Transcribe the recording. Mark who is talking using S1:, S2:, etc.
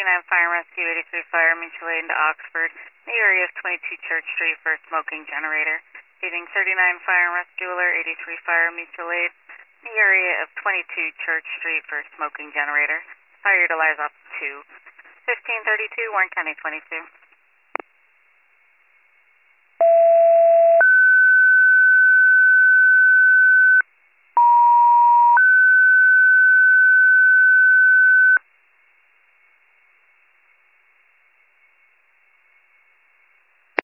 S1: Fire and Rescue 83 Fire, mutual aid into Oxford, in the area of 22 Church Street for a smoking generator. Paging 39 Fire and Rescue Alert 83 Fire, mutual aid, in the area of 22 Church Street for a smoking generator. Fire utilize up to 1532, Warren County 22.